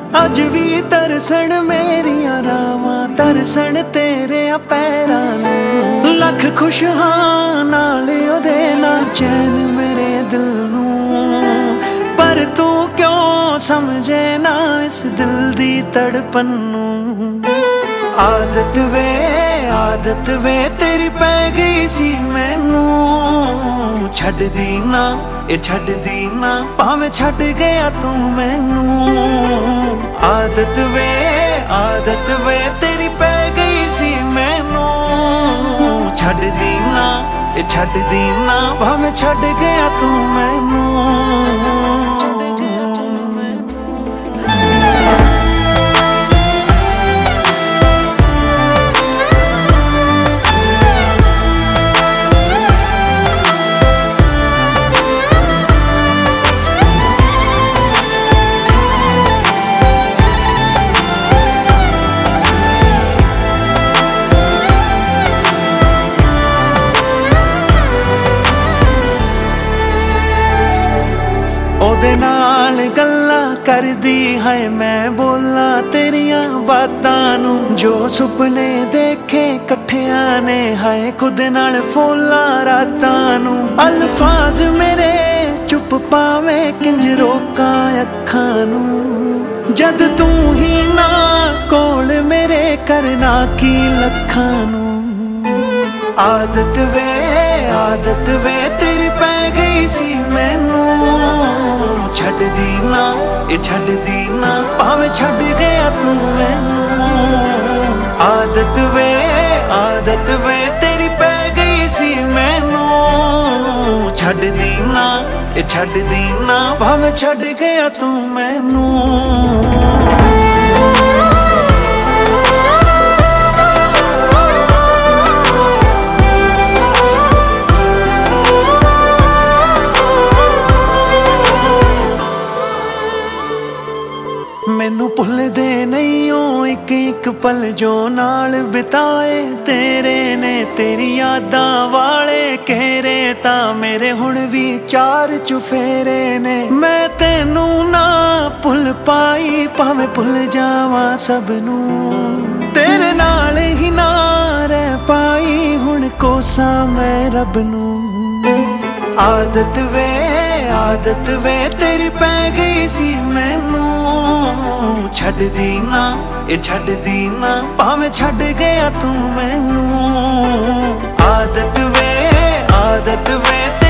ਅੱਜ ਵੀ ਤਰਸਣ ਮੇਰੀਆਂ ਰਾਵਾਂ, ਤਰਸਣ ਤੇਰੇ ਪੈਰਾਂ ਨੂੰ। ਲੱਖ ਖੁਸ਼ ਹਾਂ ਨਾਲ ਉਹਦੇ ਨਾਲ ਚੈਨ ਮੇਰੇ ਦਿਲ ਨੂੰ, ਪਰ ਤੂੰ ਕਿਉਂ ਸਮਝੇ ਨਾ ਇਸ ਦਿਲ ਦੀ ਤੜਪਣ ਨੂੰ। ਆਦਤ ਵੇ ਤੇਰੀ ਪੈ ਗਈ ਸੀ ਮੈਨੂੰ, ਛੱਡਦੀ ਨਾ ਇਹ ਛੱਡਦੀ ਨਾ ਭਾਵੇਂ ਛੱਡ ਗਿਆ ਤੂੰ ਮੈਨੂੰ। ਆਦਤ ਵੇ ਤੇਰੀ ਪੈ ਗਈ ਸੀ ਮੈਨੂੰ, ਛੱਡਦੀ ਨਾ ਇਹ ਛੱਡਦੀ ਨਾ ਭਾਵੇਂ ਛੱਡ ਗਿਆ ਤੂੰ ਮੈਨੂੰ। ਉਹਦੇ ਨਾਲ ਗੱਲਾਂ ਕਰਦੀ ਹੈ ਮੈਂ ਬੋਲਾਂ ਤੇਰੀਆਂ ਬਾਤਾਂ ਨੂੰ, ਜੋ ਸੁਪਨੇ ਦੇਖੇ ਇਕੱਠਿਆਂ ਨੇ ਹਾਏ ਖੁਦ ਨਾਲ ਫੋਲਾਂ ਰਾਤਾਂ ਨੂੰ। ਅਲਫਾਜ਼ ਮੇਰੇ ਚੁੱਪ ਪਾਵੇਂ ਕਿੰਜ ਰੋਕਾਂ ਅੱਖਾਂ ਨੂੰ, ਜਦ ਤੂੰ ਹੀ ਨਾ ਕੋਲ ਮੇਰੇ ਕਰਨਾ ਕੀ ਲੱਖਾਂ ਨੂੰ। ਆਦਤ ਵੇ ਤੇਰੀ ਪੈ ਗਈ ਸੀ ਮੈਨੂੰ, ਛੱਡਦੀ ਨਾ ਇਹ ਛੱਡਦੀ ਨਾ ਭਾਵੇਂ ਛੱਡ ਗਿਆ ਤੂੰ ਮੈਨੂੰ। ਆਦਤ ਵੇ ਤੇਰੀ ਪੈ ਗਈ ਸੀ ਮੈਨੂੰ, ਛੱਡਦੀ ਨਾ ਇਹ ਛੱਡਦੀ ਨਾ ਭਾਵੇਂ ਛੱਡ ਗਿਆ ਤੂੰ ਮੈਨੂੰ। ਮੈਨੂੰ ਭੁੱਲਦੇ ਨਹੀਂ ਉਹ ਇੱਕ ਪਲ ਜੋ ਨਾਲ ਬਿਤਾਏ ਤੇਰੇ ਨੇ। ਤੇਰੀ ਯਾਦਾਂ ਵਾਲੇ ਘੇਰੇ ਤਾਂ ਮੇਰੇ ਹੁਣ ਵੀ ਚਾਰ ਚੁਫੇਰੇ ਨੇ। ਮੈਂ ਤੈਨੂੰ ਨਾ ਭੁੱਲ ਪਾਈ ਭਾਵੇਂ ਭੁੱਲ ਜਾਵਾਂ ਸਭ ਨੂੰ, ਤੇਰੇ ਨਾਲ ਹੀ ਨਾ ਰਹਿ ਪਾਈ ਹੁਣ ਕੋਸਾਂ ਮੈਂ ਰੱਬ ਨੂੰ। ਆਦਤ ਵੇ ਤੇਰੀ ਪੈ ਗਈ ਸੀ ਮੈਨੂੰ, ਛੱਡਦੀ ਨਾ ਇਹ ਛੱਡਦੀ ਨਾ ਭਾਵੇਂ ਛੱਡ ਗਿਆ ਤੂੰ ਮੈਨੂੰ। ਆਦਤ ਵੇ